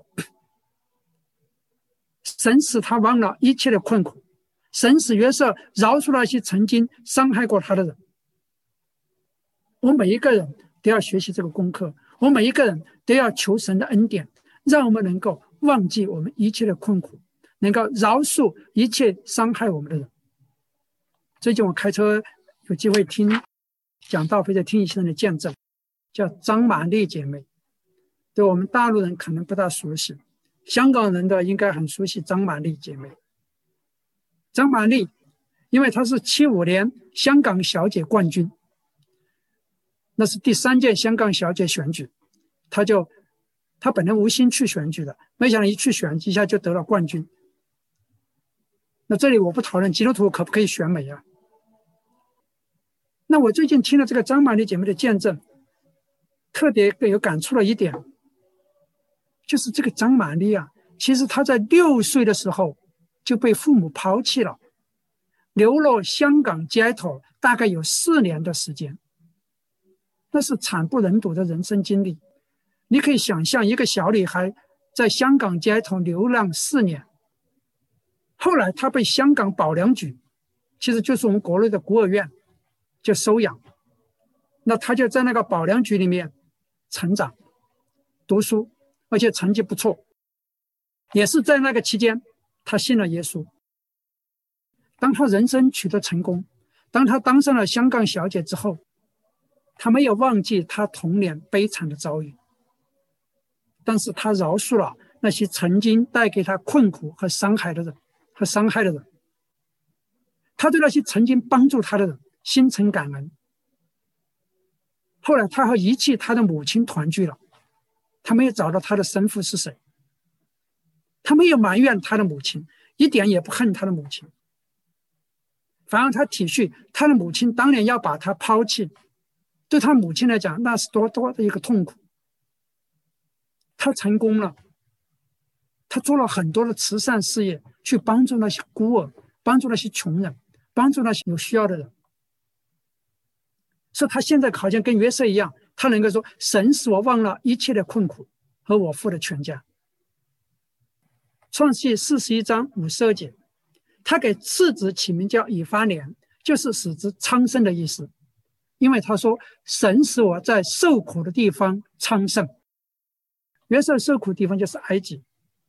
神使他忘了一切的困苦，神使约瑟饶恕那些曾经伤害过他的人。我们每一个人都要学习这个功课，我们每一个人都要求神的恩典，让我们能够忘记我们一切的困苦， 能够饶恕一切伤害我们的人。最近我开车有机会听讲道，或者听一些人的见证，叫张玛丽姐妹，对我们大陆人可能不大熟悉，香港人的应该很熟悉张玛丽姐妹。张玛丽因为她是七五年香港小姐冠军，那是第三届香港小姐选举，她就她本来无心去选举的，没想到一去选一下就得了冠军。那这里我不讨论基督徒可不可以选美啊。那我最近听了这个张玛丽姐妹的见证，特别有感触了一点，就是这个张玛丽啊，其实她在六岁的时候就被父母抛弃了，流落香港街头，大概有四年的时间，那是惨不忍睹的人生经历。你可以想象一个小女孩在香港街头流浪四年，后来她被香港保良局，其实就是我们国内的孤儿院，就收养。那她就在那个保良局里面成长读书，而且成绩不错。也是在那个期间她信了耶稣。当她人生取得成功，当她当上了香港小姐之后，她没有忘记她童年悲惨的遭遇，但是她饶恕了那些曾经带给她困苦和伤害的人和伤害的人。她对那些曾经帮助她的人心存感恩。后来她和遗弃她的母亲团聚了，她没有找到她的生父是谁，她没有埋怨她的母亲，一点也不恨她的母亲，反而她体恤她的母亲当年要把她抛弃，对她母亲来讲那是多多的一个痛苦。她成功了，她做了很多的慈善事业，去帮助那些孤儿，帮助那些穷人，帮助那些有需要的人。所以她现在好像跟约瑟一样，她能够说神使我忘了一切的困苦和我父的全家。创世记四十一章五十二节，他给次子起名叫以法莲，就是使之昌盛的意思。因为他说神使我在受苦的地方昌盛。约瑟受苦的地方就是埃及，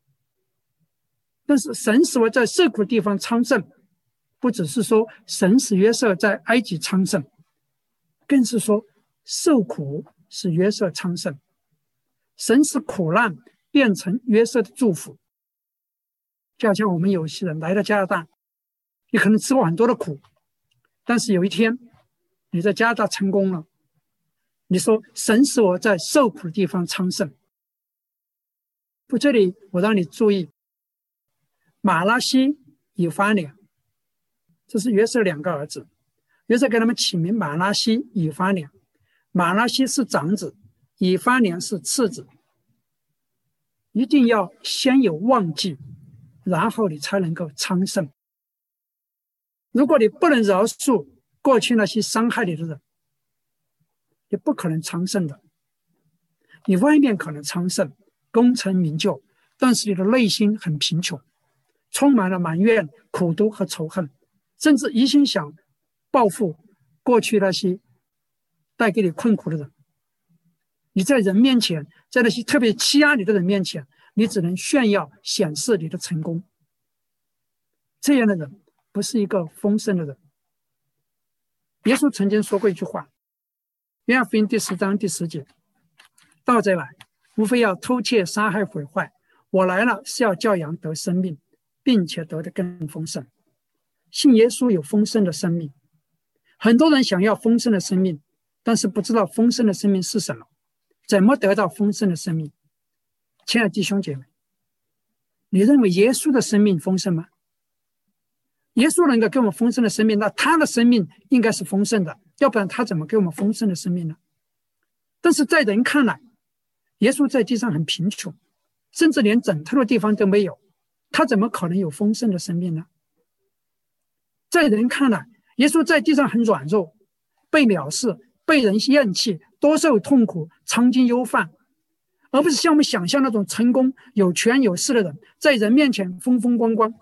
但是神使我在受苦的地方昌盛，不只是说神使约瑟在埃及昌盛，更是说受苦使约瑟昌盛。神使苦难变成约瑟的祝福。就好像我们有些人来到加拿大，你可能吃过很多的苦，但是有一天你在加拿大成功了，你说神使我在受苦的地方昌盛。不，这里我让你注意马拉西、以法莲，这是约瑟两个儿子，约瑟给他们起名马拉西、以法莲。马拉西是长子，以法莲是次子。一定要先有忘记，然后你才能够昌盛。如果你不能饶恕过去那些伤害你的人，你不可能昌盛的。你外面可能昌盛，功成名就，但是你的内心很贫穷，充满了埋怨、苦毒和仇恨，甚至一心想报复过去那些带给你困苦的人。你在人面前，在那些特别欺压你的人面前，你只能炫耀显示你的成功。这样的人不是一个丰盛的人。耶稣曾经说过一句话，约翰福音第十章第十节，盗贼来无非要偷窃杀害毁坏，我来了是要叫羊得生命，并且得的更丰盛。信耶稣有丰盛的生命。很多人想要丰盛的生命，但是不知道丰盛的生命是什么，怎么得到丰盛的生命。亲爱的弟兄姐妹，你认为耶稣的生命丰盛吗？耶稣能够给我们丰盛的生命，那他的生命应该是丰盛的，要不然他怎么给我们丰盛的生命呢？但是在人看来，耶稣在地上很贫穷，甚至连枕头的地方都没有，他怎么可能有丰盛的生命呢？在人看来，耶稣在地上很软弱，被藐视，被人厌弃，多受痛苦，尝尽忧患，而不是像我们想象那种成功、有权有势的人，在人面前风风光光。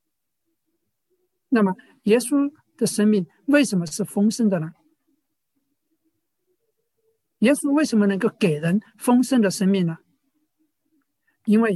那么耶稣的生命为什么是丰盛的呢？耶稣为什么能够给人丰盛的生命呢？因为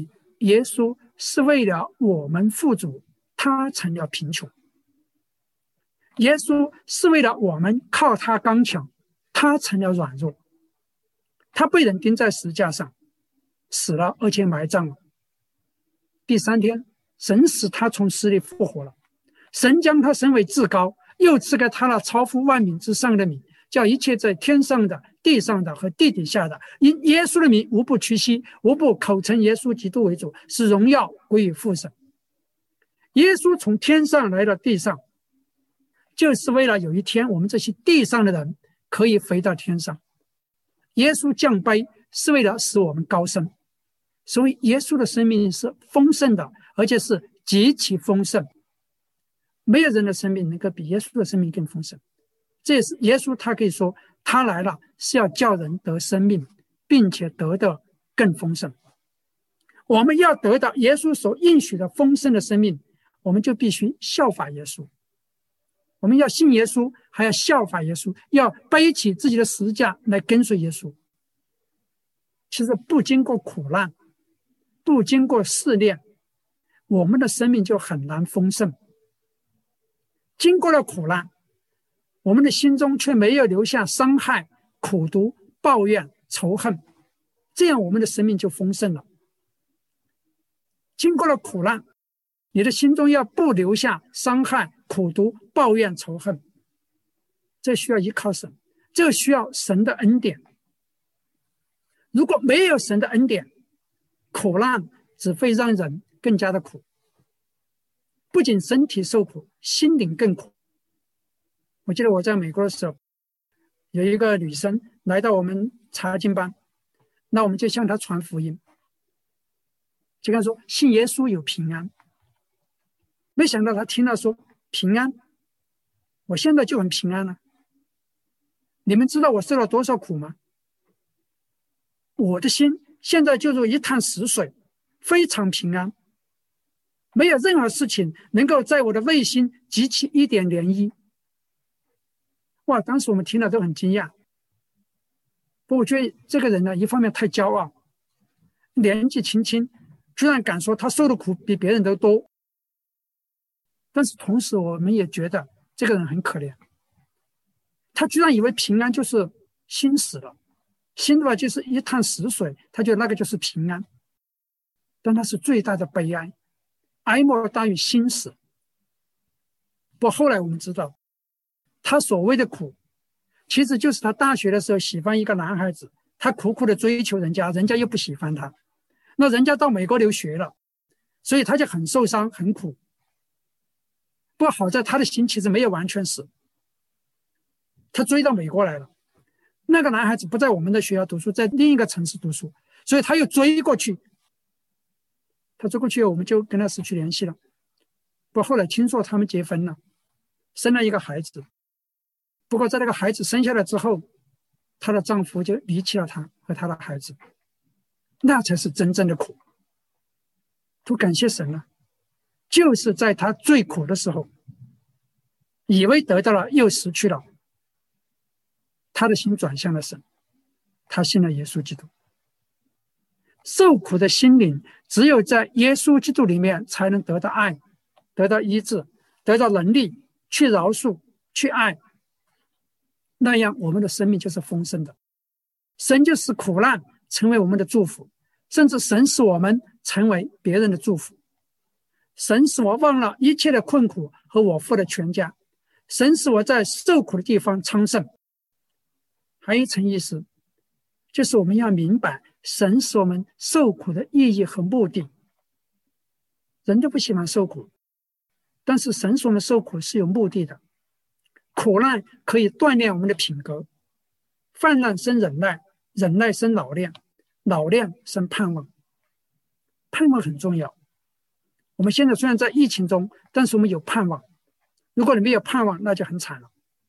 耶稣是为了我们富足，他成了贫穷；耶稣是为了我们靠他刚强，他成了软弱。他被人钉在石架上，死了，而且埋葬了。第三天，神使他从死里复活了。神将他升为至高，又赐给他那超乎万名之上的名，叫一切在天上的、地上的和地底下的，因耶稣的名无不屈膝，无不口称耶稣基督为主，使荣耀归于父神。耶稣从天上来到地上，就是为了有一天我们这些地上的人可以飞到天上。耶稣降卑是为了使我们高升，所以耶稣的生命是丰盛的，而且是极其丰盛。没有人的生命能够比耶稣的生命更丰盛。这也是耶稣他可以说，他来了是要叫人得生命，并且得的更丰盛。我们要得到耶稣所应许的丰盛的生命，我们就必须效法耶稣。我们要信耶稣，还要效法耶稣，要背起自己的十字架来跟随耶稣。其实不经过苦难，不经过试炼，我们的生命就很难丰盛。经过了苦难，我们的心中却没有留下伤害、苦毒、抱怨、仇恨，这样我们的生命就丰盛了。经过了苦难，你的心中要不留下伤害、苦毒、抱怨、仇恨，这需要依靠神，这需要神的恩典。如果没有神的恩典，苦难只会让人更加的苦，不仅身体受苦，心灵更苦。我记得我在美国的时候，有一个女生来到我们查经班，那我们就向她传福音，就跟她说信耶稣有平安。没想到她听到说平安，我现在就很平安了。你们知道我受了多少苦吗？我的心现在就如一潭死水，非常平安，没有任何事情能够在我的内心激起一点涟漪。哇，当时我们听了都很惊讶。不过我觉得这个人呢，一方面太骄傲，年纪轻轻居然敢说他受的苦比别人都多，但是同时我们也觉得这个人很可怜，他居然以为平安就是心死了，心的话就是一潭死水，他觉得那个就是平安，但那是最大的悲哀，哀莫大于心死。不过后来我们知道，他所谓的苦其实就是他大学的时候喜欢一个男孩子，他苦苦的追求人家，人家又不喜欢他，那人家到美国留学了，所以他就很受伤很苦。不过好在他的心其实没有完全死，他追到美国来了，那个男孩子不在我们的学校读书，在另一个城市读书，所以他又追过去，他追过去我们就跟他失去联系了。不过后来听说他们结婚了，生了一个孩子。不过在那个孩子生下来之后，她的丈夫就离弃了她和她的孩子，那才是真正的苦。都感谢神了，就是在她最苦的时候，以为得到了又失去了，她的心转向了神，她信了耶稣基督。受苦的心灵只有在耶稣基督里面才能得到爱，得到医治，得到能力去饶恕去爱，那样我们的生命就是丰盛的。神就使苦难成为我们的祝福，甚至神使我们成为别人的祝福。神使我忘了一切的困苦和我父的全家，神使我在受苦的地方昌盛。还有一层意思，就是我们要明白神使我们受苦的意义和目的。人都不喜欢受苦，但是神使我们受苦是有目的的。苦难可以锻炼我们的品格，患难生忍耐，忍耐生老练，老练生盼望。盼望很重要。我们现在虽然在疫情中，但是我们有盼望。如果你没有盼望，那就很惨了。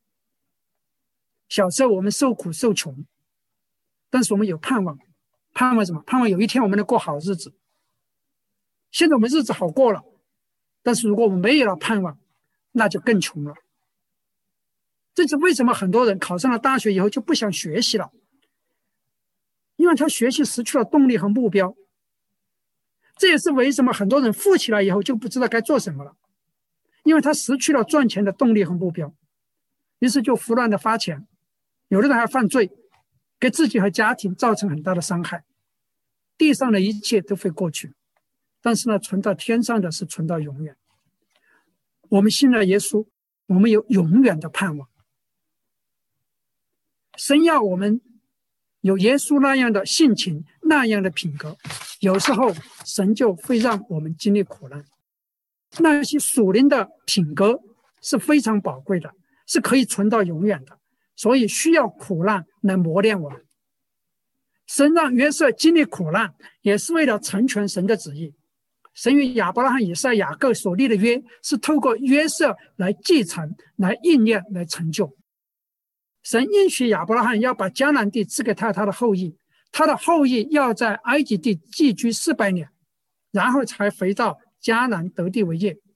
小时候我们受苦受穷，但是我们有盼望。盼望什么？盼望有一天我们能过好日子。现在我们日子好过了，但是如果我们没有了盼望，那就更穷了。这是为什么很多人考上了大学以后就不想学习了，因为他学习失去了动力和目标。 这也是为什么很多人富起来以后就不知道该做什么了，因为他失去了赚钱的动力和目标，于是就胡乱的花钱，有的人还犯罪，给自己和家庭造成很大的伤害。地上的一切都会过去，但是呢，存到天上的是存到永远。我们信了耶稣，我们有永远的盼望。神要我们有耶稣那样的性情，那样的品格，有时候神就会让我们经历苦难。那些属灵的品格是非常宝贵的，是可以存到永远的，所以需要苦难来磨练我们。神让约瑟经历苦难，也是为了成全神的旨意。神与亚伯拉罕、以撒、雅各所立的约，是透过约瑟来继承、来应验、来成就。神应许亚伯拉罕要把迦南地赐给他他的后裔，他的后裔要在埃及地寄居四百年，然后才回到迦南得地为业。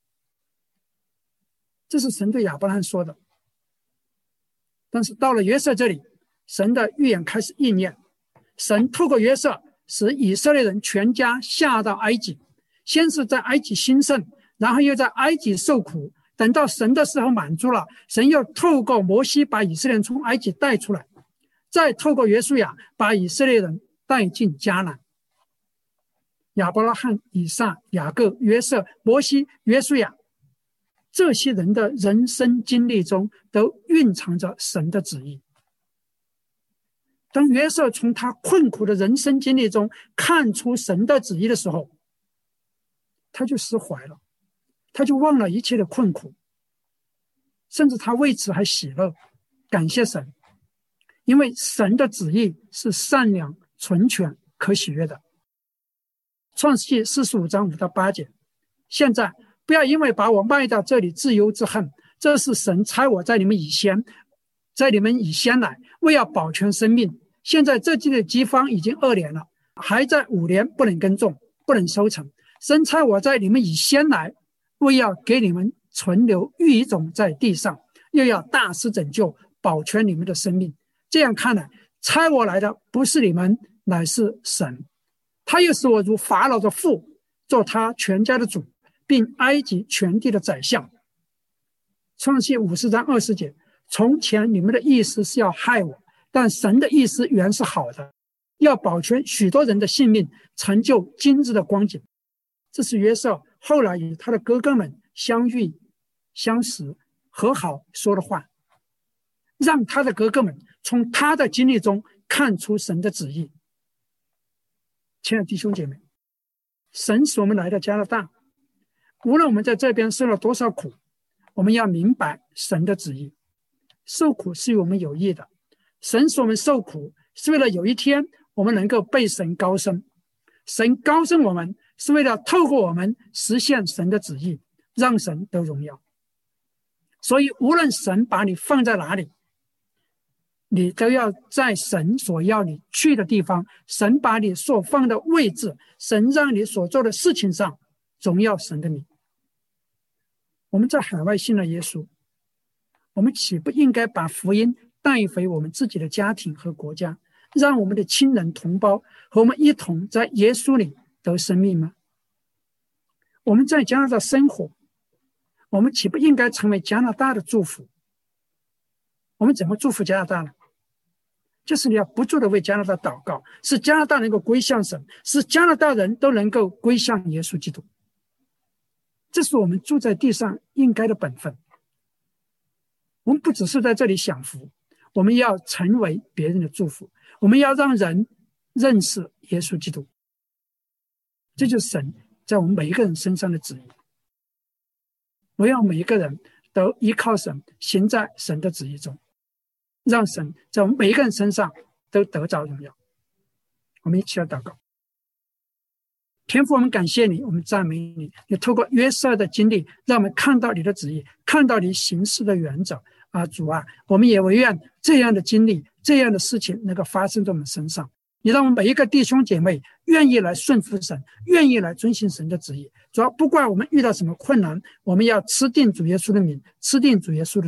这是神对亚伯拉罕说的。但是到了约瑟这里，神的预言开始应验。神透过约瑟使以色列人全家下到埃及，先是在埃及兴盛，然后又在埃及受苦，等到神的时候满足了，神又透过摩西把以色列人从埃及带出来，再透过约书亚把以色列人带进迦南。亚伯拉罕、以撒、雅各、约瑟、摩西、约书亚，这些人的人生经历中都蕴藏着神的旨意。当约瑟从他困苦的人生经历中看出神的旨意的时候，他就释怀了，他就忘了一切的困苦，甚至他为此还喜乐，感谢神，因为神的旨意是善良、纯全、可喜悦的。创世纪四十五章五到八节，现在不要因为把我卖到这里自忧自恨，这是神差我在你们以先在你们以先来，为要保全生命。现在这地的饥荒已经二年了，还在五年不能耕种，不能收成。神差我在你们以先来，为要给你们存留育种在地上，又要大施拯救，保全你们的生命。这样看来，差我来的不是你们，乃是神。他又使我如法老的父，做他全家的主，并埃及全地的宰相。创世五十章二十节，从前你们的意思是要害我，但神的意思原是好的，要保全许多人的性命，成就今日的光景。这是约瑟后来与他的哥哥们相遇、相识、和好说的话，让他的哥哥们从他的经历中看出神的旨意。亲爱的弟兄姐妹，神使我们来到加拿大，无论我们在这边受了多少苦，我们要明白神的旨意。受苦是与我们有益的，神使我们受苦是为了有一天我们能够被神高升。神高升我们是为了透过我们实现神的旨意，让神得荣耀。所以无论神把你放在哪里，你都要在神所要你去的地方，神把你所放的位置，神让你所做的事情上荣耀神的名。我们在海外信了耶稣，我们岂不应该把福音带回我们自己的家庭和国家，让我们的亲人同胞和我们一同在耶稣里得生命吗？我们在加拿大生活，我们岂不应该成为加拿大的祝福？我们怎么祝福加拿大呢？就是你要不住的为加拿大祷告，使加拿大能够归向神，使加拿大人都能够归向耶稣基督。这是我们住在地上应该的本分。我们不只是在这里享福，我们要成为别人的祝福，我们要让人认识耶稣基督。这就是神在我们每一个人身上的旨意。我要每一个人都依靠神，行在神的旨意中，让神在我们每一个人身上都得着荣耀。我们一起来祷告。天父，我们感谢你，我们赞美你，你透过约瑟的经历让我们看到你的旨意，看到你行事的原则啊，主啊，我们也唯愿这样的经历，这样的事情能够发生在我们身上。你让我们每一个弟兄姐妹愿意来顺服神，愿意来遵行神的旨意。主要不管我们遇到什么困难，我们要吃定主耶稣的名，吃定主耶稣的道，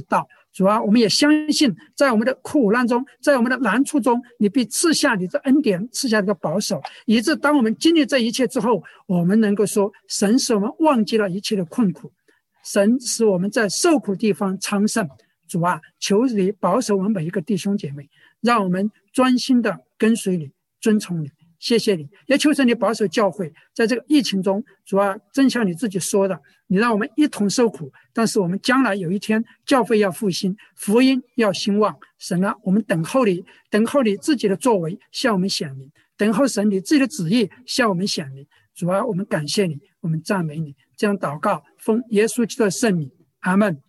主啊，我们也相信在我们的苦难中，在我们的难处中，你必赐下你的恩典，赐下你的保守，以致当我们经历这一切之后，我们能够说，神使我们忘记了一切的困苦，神使我们在受苦地方昌盛。主啊，求你保守我们每一个弟兄姐妹，让我们专心的跟随你，遵从你。谢谢你，也求神你保守教会，在这个疫情中，主啊，正像你自己说的，你让我们一同受苦，但是我们将来有一天教会要复兴，福音要兴旺。神啊，我们等候你，等候你自己的作为向我们显明，等候神你自己的旨意向我们显明。主啊，我们感谢你，我们赞美你，这样祷告，奉耶稣基督的圣名，阿们。